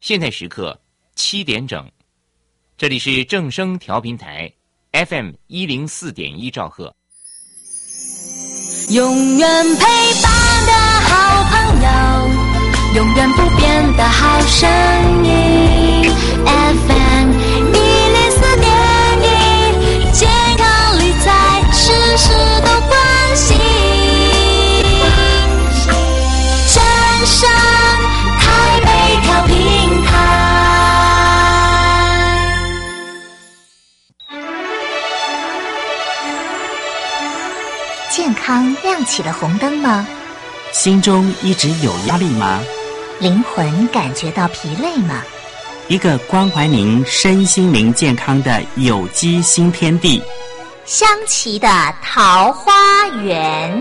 现在时刻7点整，这里是正声调频台 FM104.1兆赫。 永远陪伴的好朋友，永远不变的好声音 FM104.1，健康理财事事都关心，正声台北调频台。 健康亮起了红灯吗？ 心中一直有压力吗？ 灵魂感觉到疲累吗？ 一个关怀您身心灵健康的有机新天地， 香琪的桃花源。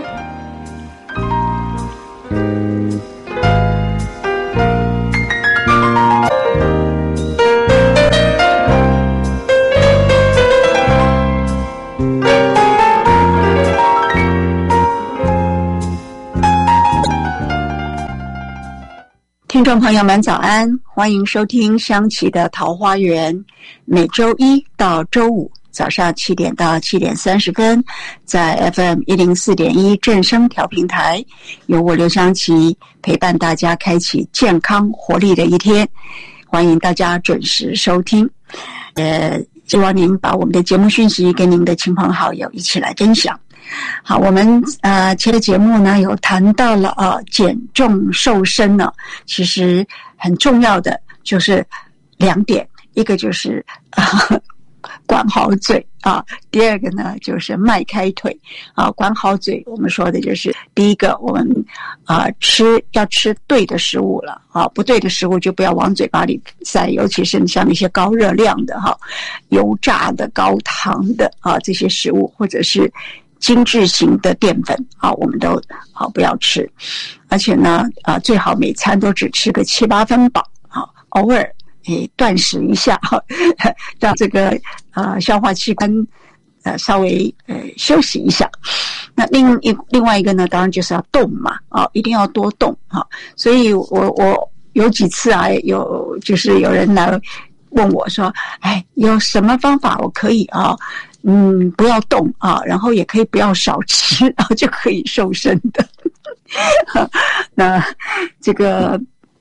听众朋友们早安，欢迎收听香琪的桃花源，每周一到周五早上7点到7点30分，在 FM104.1 正声调频台，由我刘香琪陪伴大家开启健康活力的一天，欢迎大家准时收听。希望您把我们的节目讯息跟您的亲朋好友一起来分享。好，我们前的节目呢有谈到了减重瘦身呢，其实很重要的就是2点，一个就是管好嘴啊，第二个呢就是迈开腿啊。管好嘴，我们说的就是第一个，我们要吃对的食物了啊，不对的食物就不要往嘴巴里塞，尤其是像那些高热量的油炸的、高糖的这些食物，或者是精致型的淀粉我们都不要吃。而且呢最好每餐都只吃个7-8分饱偶尔断食一下让这个消化器官稍微休息一下。那另外一个呢，当然就是要动嘛一定要多动所以我有几次就是有人来问我说，有什么方法我可以不要动然后也可以不要少吃，然后就可以瘦身的。那这个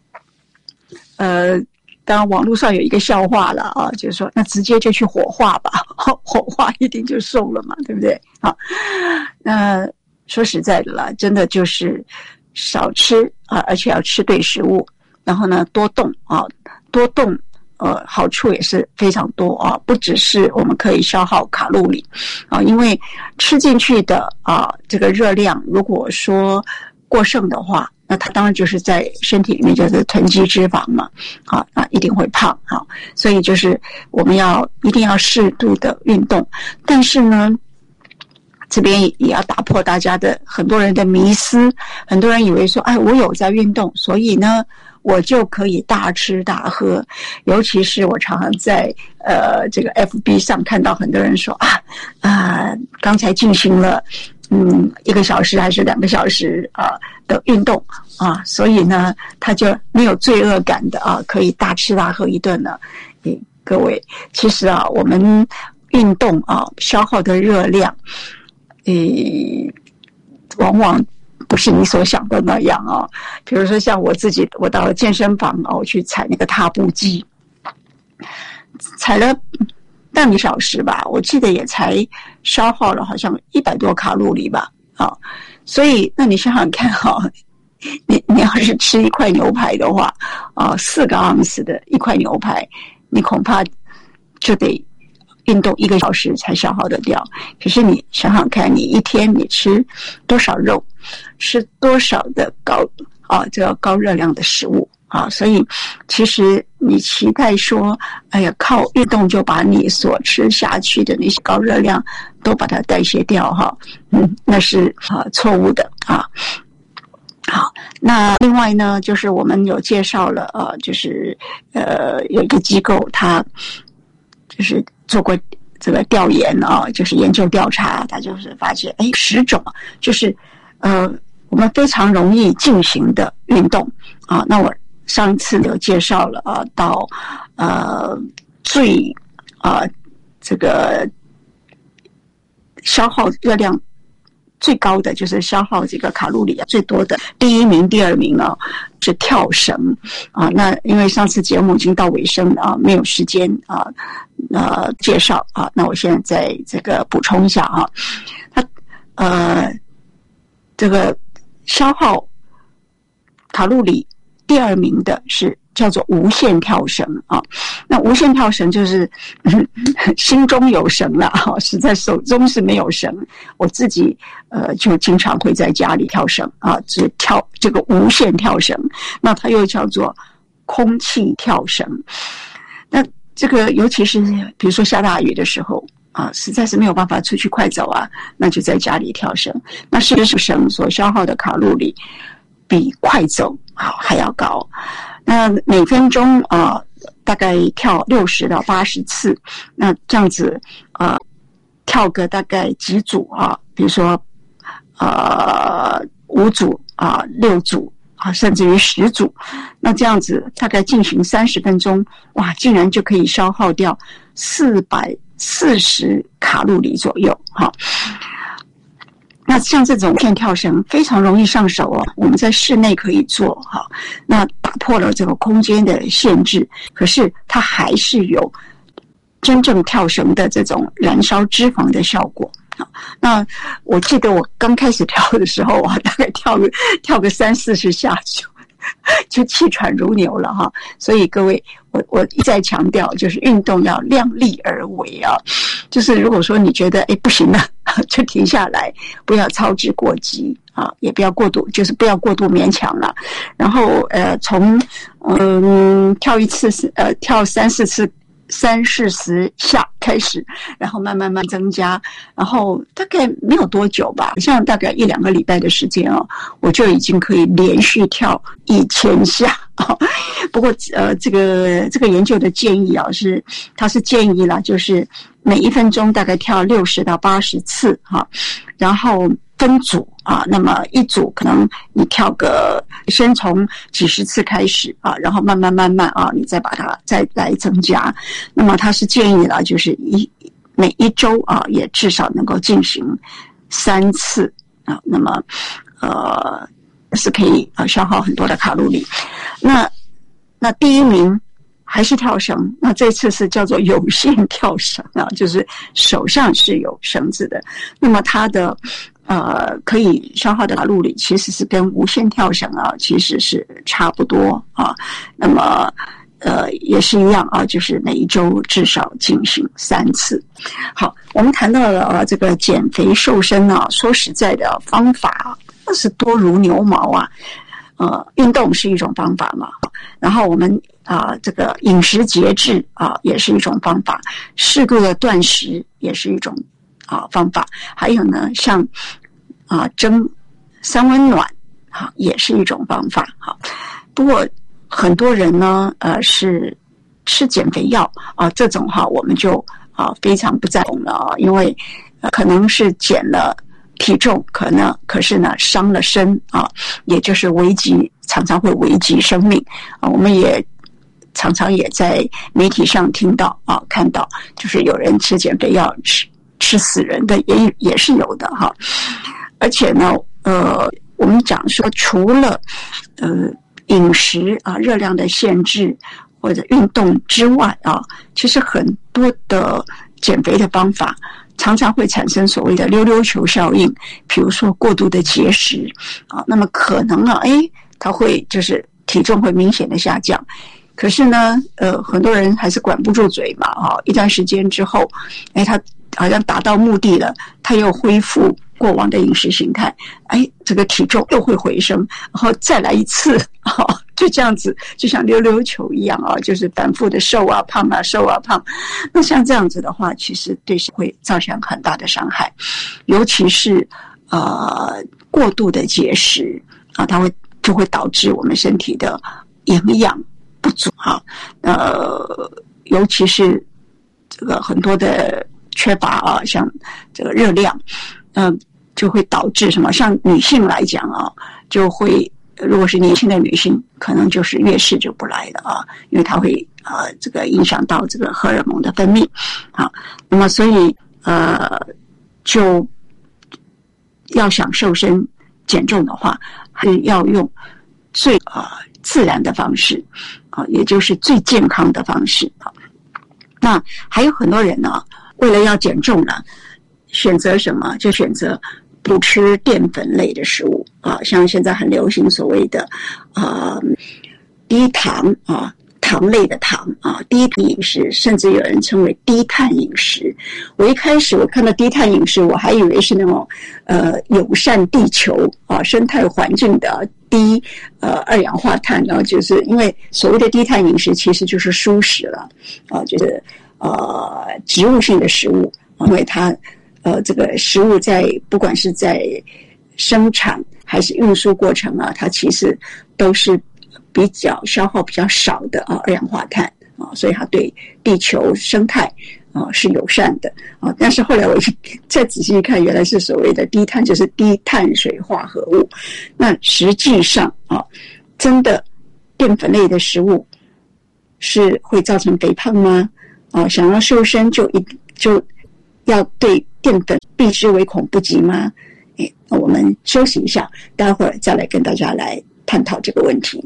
当然网络上有一个笑话了就是说那直接就去火化吧，火化一定就瘦了嘛，对不对？那说实在的啦，真的就是少吃而且要吃对食物，然后呢多动多动好处也是非常多不只是我们可以消耗卡路里因为吃进去的这个热量如果说过剩的话，那它当然就是在身体里面就是囤积脂肪嘛那一定会胖所以就是我们一定要适度的运动。但是呢这边也要打破大家的很多人的迷思，很多人以为说我有在运动，所以呢我就可以大吃大喝。尤其是我常常在这个 FB 上看到很多人说刚才进行了1个小时还是2个小时的运动所以呢他就没有罪恶感的可以大吃大喝一顿呢。各位，其实我们运动消耗的热量往往不是你所想的那样比如说像我自己，我到了健身房我去踩那个踏步机，踩了半个小时吧，我记得也才消耗了好像100多卡路里吧所以那你想想看你要是吃一块牛排的话4个盎司的一块牛排，你恐怕就得运动1个小时才消耗得掉。可是你想想看，你一天你吃多少肉，吃多少的这个高热量的食物所以其实你期待说靠运动就把你所吃下去的那些高热量都把它代谢掉那是错误的好，那另外呢就是我们有介绍了就是有一个机构它就是做过这个调研就是研究调查，它就是发现10种就是我们非常容易进行的运动那我上一次有介绍了到最这个消耗热量最高的，就是消耗这个卡路里最多的第一名、第二名是跳绳那因为上次节目已经到尾声没有时间介绍那我现在再这个补充一下它这个消耗卡路里第二名的是叫做无限跳绳那无限跳绳就是心中有绳了实在手中是没有绳。我自己就经常会在家里跳绳只跳这个无限跳绳，那它又叫做空气跳绳。那这个尤其是比如说下大雨的时候实在是没有办法出去快走那就在家里跳绳。那事实绳所消耗的卡路里比快走还要高。那每分钟大概跳60到80次，那这样子跳个大概几组比如说5组6组甚至于10组，那这样子大概进行30分钟，哇，竟然就可以消耗掉440卡路里左右那像这种线跳绳非常容易上手我们在室内可以做那打破了这个空间的限制，可是它还是有真正跳绳的这种燃烧脂肪的效果那我记得我刚开始跳的时候大概跳个30-40下就气喘如牛了所以各位我一再强调，就是运动要量力而为就是如果说你觉得不行了就停下来，不要操之过急也不要过度，就是不要过度勉强了。然后从跳一次跳3-4次30-40下开始，然后慢慢增加，然后大概没有多久吧，像大概1-2个礼拜的时间我就已经可以连续跳1000下不过这个研究的建议它是建议啦，就是每1分钟大概跳60到80次然后分组那么一组可能你跳个先从几十次开始然后慢慢你再把它再来增加。那么它是建议啦，就是每一周也至少能够进行3次那么是可以消耗很多的卡路里。那第一名还是跳绳，那这次是叫做有线跳绳就是手上是有绳子的。那么它的可以消耗的卡路里其实是跟无线跳绳其实是差不多那么也是一样就是每一周至少进行3次。好，我们谈到了这个减肥瘦身说实在的方法那是多如牛毛运动是一种方法嘛，然后我们这个饮食节制也是一种方法，适度的断食也是一种方法，还有呢像蒸三温暖也是一种方法不过很多人呢是吃减肥药这种我们就非常不赞同了因为可能是减了体重可是呢伤了身也就是常常会危及生命我们也常常也在媒体上听到看到，就是有人吃减肥药吃死人的也是有的而且呢我们讲说除了饮食热量的限制或者运动之外其实很多的减肥的方法常常会产生所谓的溜溜球效应，比如说过度的节食那么可能它会就是体重会明显的下降，可是呢很多人还是管不住嘴嘛一段时间之后他好像达到目的了，他又恢复过往的饮食形态这个体重又会回升，然后再来一次就这样子就像溜溜球一样就是反复的瘦胖瘦胖。那像这样子的话其实对会造成很大的伤害，尤其是过度的节食它就会导致我们身体的营养不足尤其是这个很多的缺乏像这个热量就会导致什么，像女性来讲就会如果是年轻的女性，可能就是月事就不来了啊，因为它会这个影响到这个荷尔蒙的分泌啊。那么所以就要想瘦身减重的话，还是要用最自然的方式啊，也就是最健康的方式啊。那还有很多人呢，为了要减重呢，选择什么？就选择不吃淀粉类的食物啊，像现在很流行所谓的低糖啊，糖类的糖啊，低糖饮食，甚至有人称为低碳饮食。我一开始我看到低碳饮食，我还以为是那种友善地球啊，生态环境的低二氧化碳，然后就是因为所谓的低碳饮食其实就是蔬食了啊，就是植物性的食物，因为它这个食物不管是在生产还是运输过程啊，它其实都是比较消耗比较少的二氧化碳啊，所以它对地球生态是友善的啊。但是后来我再仔细一看，原来是所谓的低碳，就是低碳水化合物。那实际上真的淀粉类的食物是会造成肥胖吗？想要瘦身就要对淀粉避之唯恐不及吗？那我们休息一下，待会儿再来跟大家来探讨这个问题。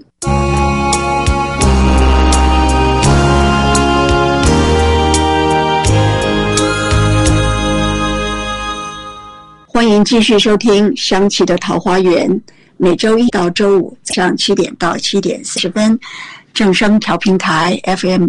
欢迎继续收听香琪的桃花源，每周一到周五早上7点到7点40分，正声调频台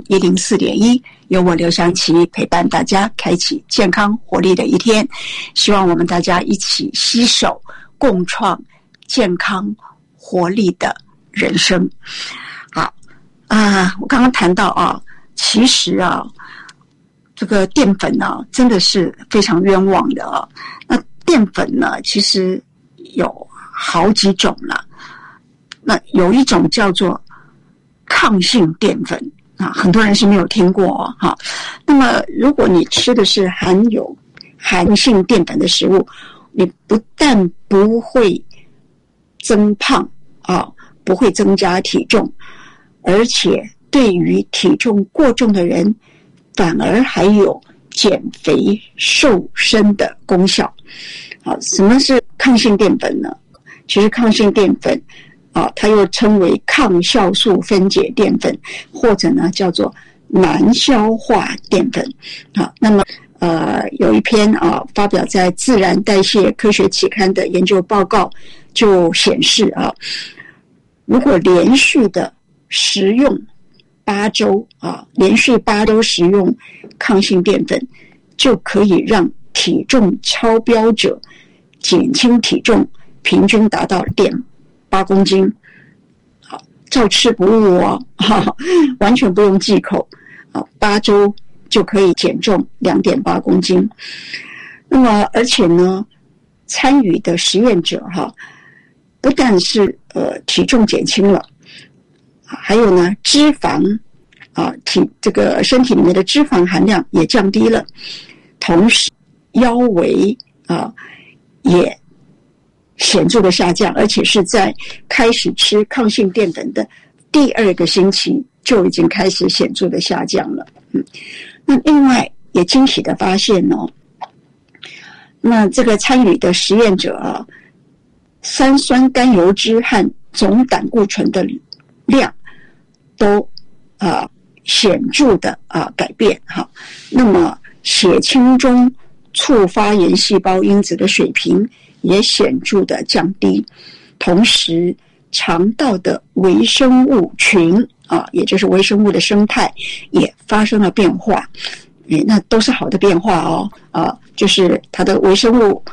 FM104.1，由我刘香琪陪伴大家开启健康活力的一天，希望我们大家一起携手共创健康活力的人生。好我刚刚谈到其实这个淀粉真的是非常冤枉的那淀粉呢其实有好几种了，那有一种叫做抗性淀粉很多人是没有听过那么如果你吃的是含有含性淀粉的食物，你不但不会增胖不会增加体重，而且对于体重过重的人反而还有减肥瘦身的功效。什么是抗性淀粉呢？其实抗性淀粉它又称为抗酵素分解淀粉，或者呢叫做难消化淀粉那么有一篇发表在《自然代谢科学期刊》的研究报告就显示如果连续的食用8周连续8周食用抗性淀粉，就可以让体重超标者减轻体重，平均达到0.8公斤。照吃不误完全不用忌口8周就可以减重2.8公斤。那么而且呢，参与的实验者不但是体重减轻了，还有呢脂肪这个身体里面的脂肪含量也降低了，同时腰围也显著的下降，而且是在开始吃抗性淀粉的第2个星期就已经开始显著的下降了。那另外也惊喜的发现那这个参与的实验者三酸甘油酯和总胆固醇的量都显著的改变那么血清中促发炎细胞因子的水平也显著的降低，同时肠道的微生物群也就是微生物的生态也发生了变化，那都是好的变化就是它的微生物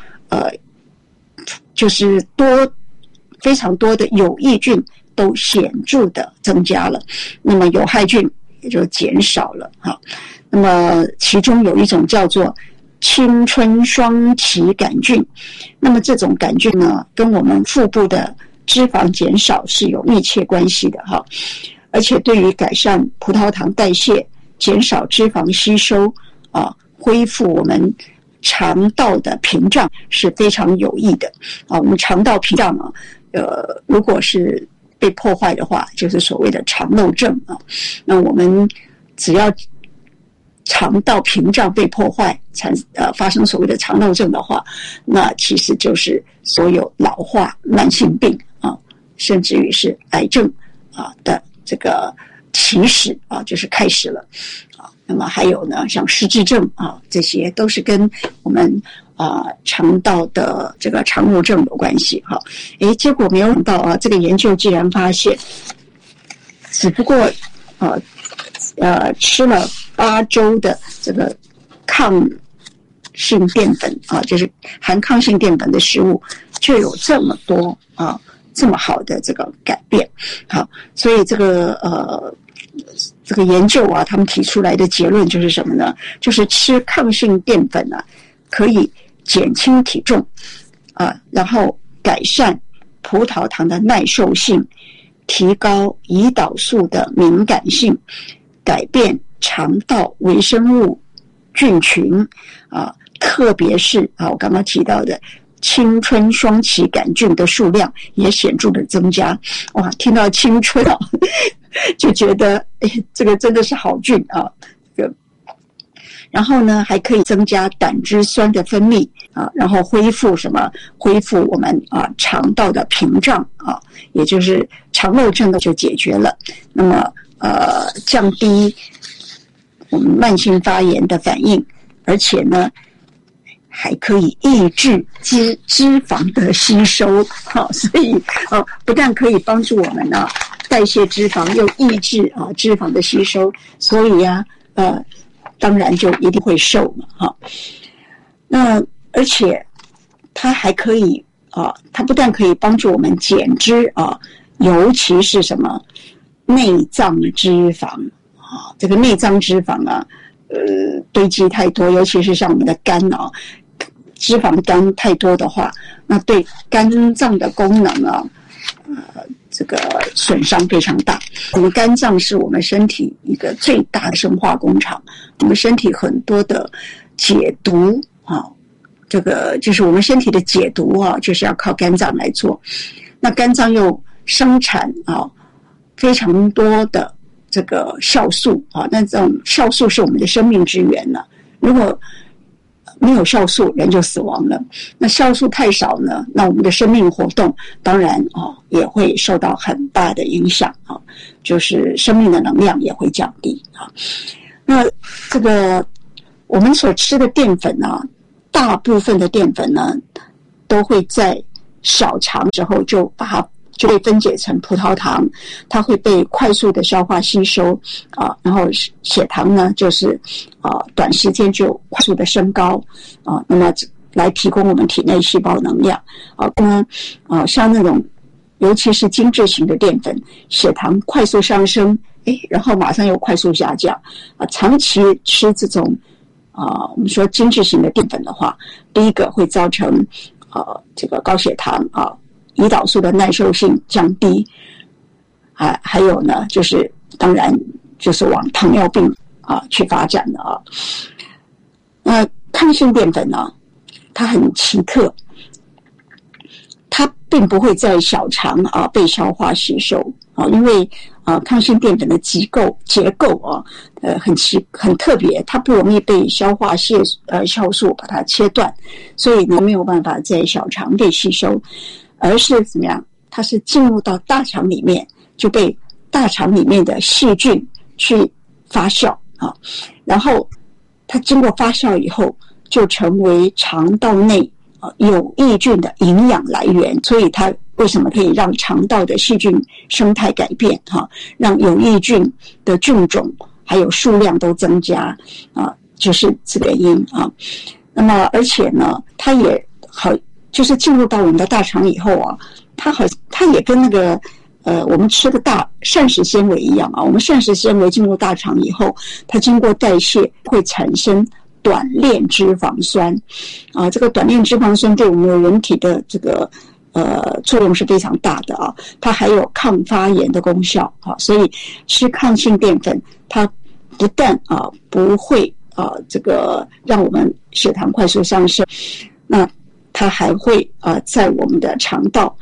就是非常多的有益菌都显著的增加了，那么有害菌也就减少了那么其中有一种叫做青春双歧杆菌，那么这种杆菌呢跟我们腹部的脂肪减少是有密切关系的而且对于改善葡萄糖代谢、减少脂肪吸收恢复我们肠道的屏障是非常有益的我们肠道屏障如果是被破坏的话，就是所谓的肠漏症啊。那我们只要肠道屏障被破坏，发生所谓的肠漏症的话，那其实就是所有老化、慢性病啊，甚至于是癌症啊的这个起始啊，就是开始了啊。那么还有呢，像失智症啊，这些都是跟我们肠道的这个肠漏症有关系哈。结果没有想到啊，这个研究竟然发现，只不过吃了8周的这个抗性淀粉啊，就是含抗性淀粉的食物，就有这么多这么好的这个改变。好，所以这个研究啊，他们提出来的结论就是什么呢？就是吃抗性淀粉啊，可以减轻体重然后改善葡萄糖的耐受性，提高胰岛素的敏感性，改变肠道微生物菌群特别是我刚刚提到的青春双歧杆菌的数量也显著的增加。哇，听到青春就觉得这个真的是好菌啊。然后呢，还可以增加胆汁酸的分泌然后恢复我们肠道的屏障也就是肠漏症就解决了。那么降低我们慢性发炎的反应，而且呢还可以抑制脂肪的吸收所以不但可以帮助我们代谢脂肪，又抑制脂肪的吸收，所以当然就一定会瘦嘛那而且它还可以它不但可以帮助我们减脂尤其是什么内脏脂肪这个内脏脂肪堆积太多，尤其是像我们的肝脂肪肝太多的话，那对肝脏的功能这个损伤非常大。我们肝脏是我们身体一个最大的生化工厂，我们身体很多的解毒这个就是我们身体的解毒就是要靠肝脏来做。那肝脏又生产非常多的这个酵素那这种酵素是我们的生命之源如果没有酵素，人就死亡了。那酵素太少呢，那我们的生命活动当然也会受到很大的影响就是生命的能量也会降低那这个我们所吃的淀粉大部分的淀粉呢，都会在小肠之后就会分解成葡萄糖，它会被快速的消化吸收然后血糖呢就是短时间就快速的升高那么来提供我们体内细胞能量像那种尤其是精致型的淀粉，血糖快速上升然后马上又快速下降长期吃这种我们说精致型的淀粉的话，第一个会造成这个高血糖胰岛素的耐受性降低还有呢就是当然就是往糖尿病去发展的那抗性淀粉它很奇特，它并不会在小肠被消化吸收因为抗性淀粉的结构很特别，它不容易被消化酵素把它切断，所以呢没有办法在小肠被吸收，而是怎么样？它是进入到大肠里面，就被大肠里面的细菌去发酵然后它经过发酵以后，就成为肠道内有益菌的营养来源。所以它为什么可以让肠道的细菌生态改变让有益菌的菌种还有数量都增加就是这个原因那么而且呢，它也就是进入到我们的大肠以后它也跟那个我们吃的膳食纤维一样我们膳食纤维进入大肠以后，它经过代谢会产生短链脂肪酸这个短链脂肪酸对我们人体的这个作用是非常大的它还有抗发炎的功效所以吃抗性淀粉，它不但不会这个让我们血糖快速上升，那它还会在我们的肠道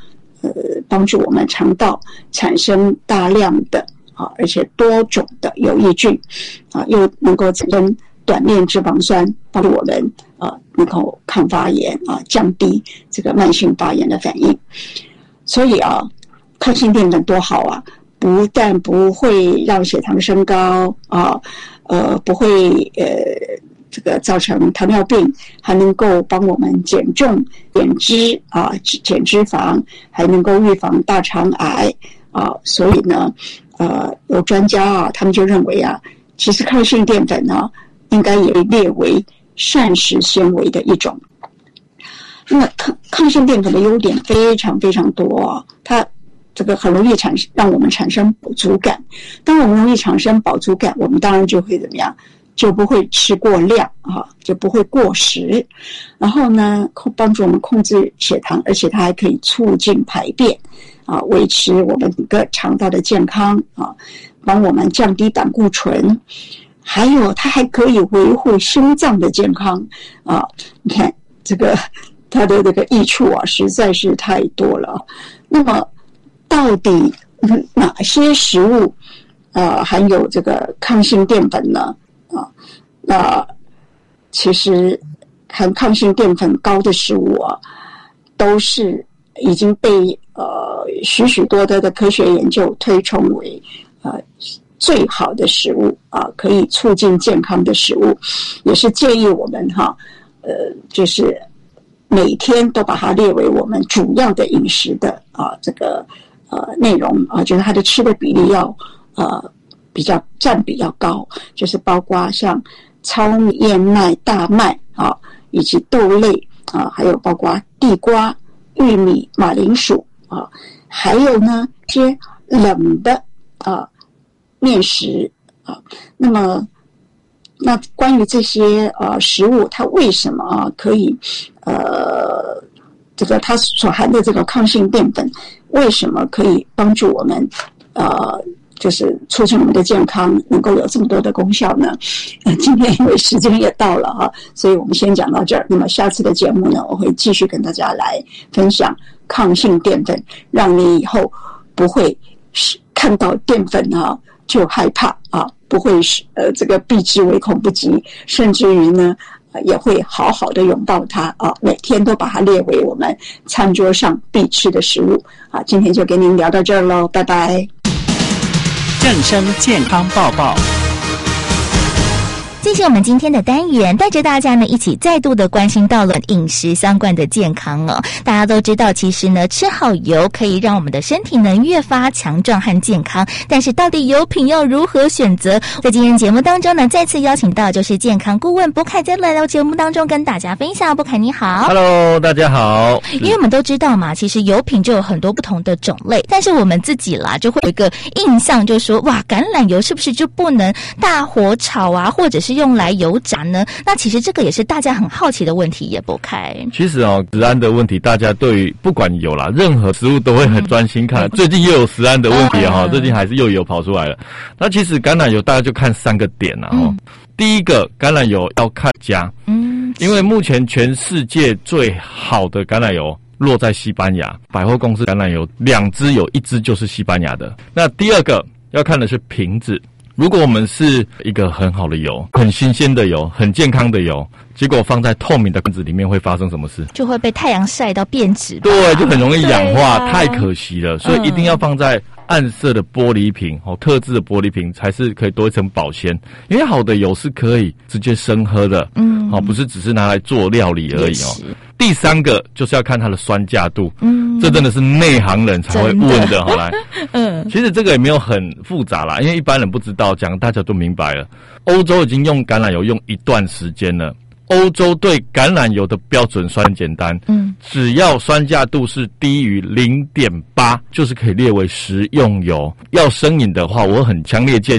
帮助我们肠道产生大量的而且多种的有益菌又能够产生短链脂肪酸，帮助我们能够抗发炎降低这个慢性发炎的反应。所以抗性淀粉多好啊！不但不会让血糖升高不会这个造成糖尿病，还能够帮我们减重、减脂减脂肪，还能够预防大肠癌所以呢，有专家他们就认为其实抗性淀粉应该也列为膳食纤维的一种。那么抗性淀粉的优点非常非常多它这个很容易让我们产生饱足感。当我们容易产生饱足感，我们当然就会怎么样？就不会吃过量就不会过食。然后呢，帮助我们控制血糖，而且它还可以促进排便维持我们整个肠道的健康帮我们降低胆固醇。还有它还可以维护心脏的健康你看这个它的这个益处实在是太多了。那么到底哪些食物含有这个抗性淀粉呢？那其实含抗性淀粉高的食物都是已经被许许多多的科学研究推崇为最好的食物可以促进健康的食物，也是建议我们就是每天都把它列为我们主要的饮食的这个内容就是它的吃的比例要占比要高，就是包括像糙米、燕麦、大麦以及豆类还有包括地瓜、玉米、马铃薯还有呢一些冷的面食那关于这些食物它为什么可以这个它所含的这个抗性淀粉为什么可以帮助我们就是促进我们的健康，能够有这么多的功效呢？今天因为时间也到了所以我们先讲到这儿。那么下次的节目呢，我会继续跟大家来分享抗性淀粉，让你以后不会看到淀粉就害怕不会这个避之唯恐不及，甚至于呢也会好好的拥抱它每天都把它列为我们餐桌上必吃的食物今天就跟您聊到这儿咯，拜拜。 正声健康报报。 进行我们今天的单元，带着大家呢一起再度的关心到了饮食相关的健康大家都知道，其实呢吃好油可以让我们的身体呢越发强壮和健康，但是到底油品要如何选择？在今天节目当中呢，再次邀请到就是健康顾问博凯再来到节目当中跟大家分享。博凯你好。 Hello， 大家好。 因为我们都知道嘛，其实油品就有很多不同的种类，但是我们自己啦就会有一个印象，就是说哇，橄榄油是不是就不能大火炒或者是用来油炸呢？那其实这个也是大家很好奇的问题，也不开。 其实食安的问题，大家对于不管油啦，任何食物都会很专心看。最近又有食安的问题最近还是又有跑出来了。那其实橄榄油大家就看3个点第一个，橄榄油要看家，因为目前全世界最好的橄榄油落在西班牙，百货公司橄榄油2支有1支就是西班牙的。那第二个要看的是瓶子。如果我们是一个很好的油，很新鲜的油，很健康的油，结果放在透明的罐子里面会发生什么事？ 就会被太阳晒到变质。 对，就很容易氧化，太可惜了。所以一定要放在暗色的玻璃瓶特制的玻璃瓶才是可以多一层保鲜。因为好的油是可以直接生喝的，不是只是拿来做料理而已第3个就是要看它的酸价度，这真的是内行人才会问的来。其实这个也没有很复杂啦，因为一般人不知道，讲大家都明白了。欧洲已经用橄榄油用一段时间了。欧洲对橄榄油的标准酸很简单，只要酸价度是低于 0.8 就是可以列为食用油。要生饮的话，我很强烈建议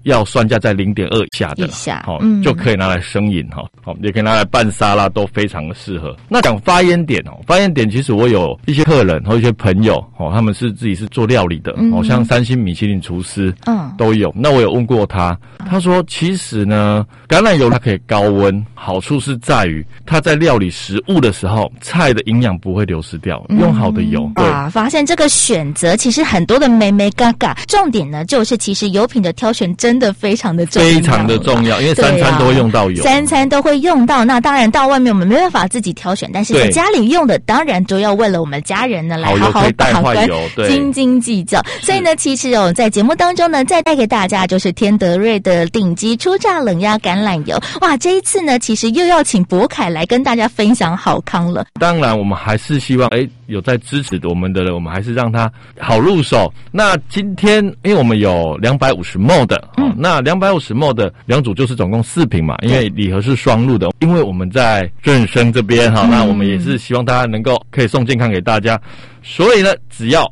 要酸价在 0.2 以下的就可以拿来生饮也可以拿来拌沙拉，都非常的适合。那讲发烟点发烟点其实我有一些客人和一些朋友他们是自己是做料理的像3星米其林厨师都有。那我有问过他说其实呢橄榄油它可以高温，好处是在于它在料理食物的时候菜的营养不会流失掉，用好的油。 哇，发现这个选择其实很多的眉眉嘎嘎，重点呢就是其实油品的挑选真的非常的重要， 非常的重要，因为3餐都会用到油 ，3餐都会用到。那当然到外面我们没办法自己挑选，但是在家里用的当然都要为了我们家人呢来好好把关，斤斤计较。所以呢其实在节目当中呢再带给大家就是天德瑞的顶级初榨冷压橄榄油。哇，这一次呢其实又要请博凯来跟大家分享好康了。 当然我们还是希望有在支持我们的人，我们还是让它好入手。那今天因为我们有250ml 的那250ml 的两组就是总共4瓶嘛，因为礼盒是双路的。因为我们在正声这边那我们也是希望大家能够可以送健康给大家，所以呢只要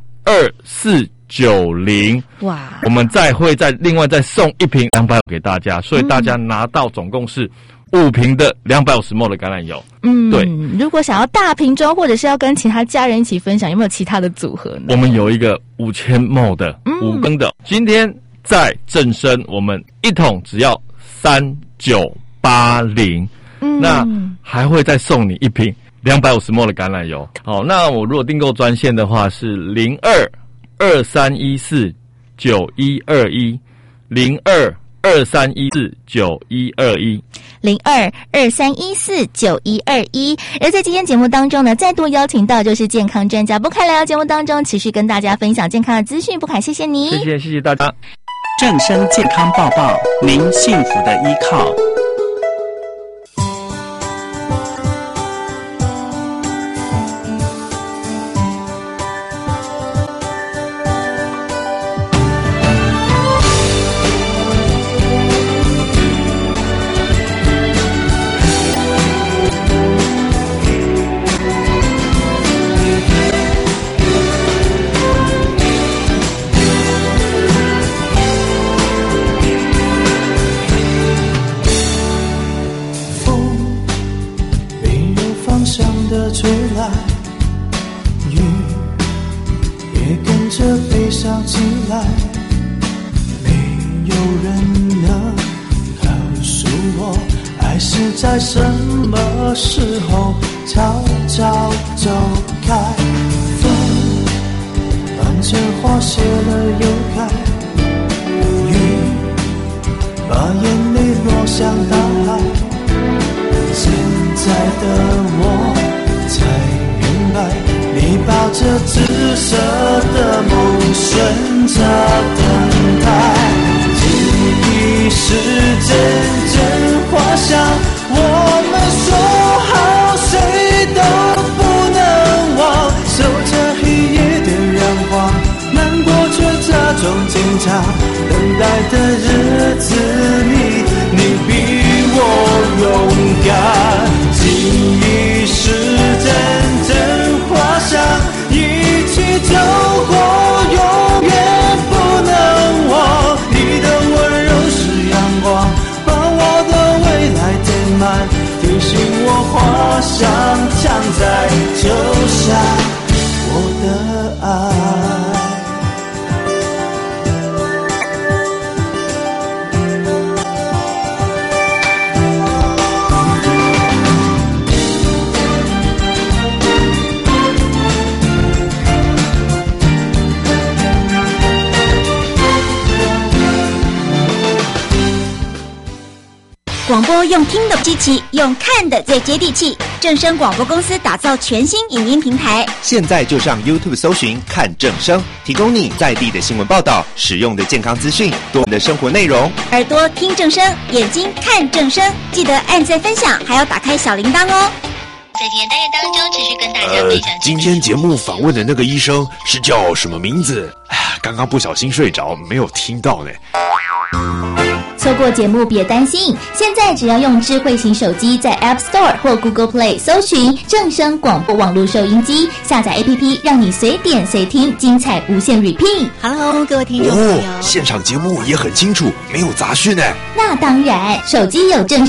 2490 哇， 我们会再另外再送1瓶250给大家，所以大家拿到总共是5瓶的250ml 的橄榄油。对。 如果想要大瓶装，或者是要跟其他家人一起分享，有没有其他的组合呢？ 我们有一个5000ml 的5根的，今天在正声我们1桶只要3980，那还会再送你1瓶250ml 的橄榄油。好，那我如果订购专线的话是0223149121 0223149121 0223149121。而在今天节目当中呢，再度邀请到就是健康专家博凯来到节目当中，持续跟大家分享健康的资讯。博凯，谢谢你， 谢谢大家。 正声健康报报，您幸福的依靠。 吹来，雨也跟着悲伤起来，没有人能告诉我，爱是在什么时候悄悄走开。风伴着花谢了又开，雨把眼泪落向大海，现在的我才明白，你抱着紫色的梦，选择等待。记忆是阵阵花香，我们说好谁都不能忘。守着黑夜的阳光，难过却假装坚强。等待的日子里，你比我勇敢。记忆是阵阵花香，一起走过永远不能忘。你的温柔是阳光，把我的未来填满，提醒我花香常在，就像我的爱。 广播用听的稀奇，用看的最接地气。正声广播公司打造全新影音平台， 现在就上 YouTube 搜寻看正声，提供你在地的新闻报道、实用的健康资讯、多元的生活内容。 耳朵听正声，眼睛看正声，记得按赞分享，还要打开小铃铛哦。 在今天单元当中，持续跟大家分享。 今天节目访问的那个医生是叫什么名字？刚刚不小心睡着，没有听到呢。 从错过节目别担心，现在只要用智慧型手机在 App Store 或 Google Play 搜寻正声广播网络收音机，下载 APP 让你随点随听，精彩无限 repeat。 Hello， 各位听众朋友， 现场节目也很清楚，没有杂讯哎。 那当然，手机有正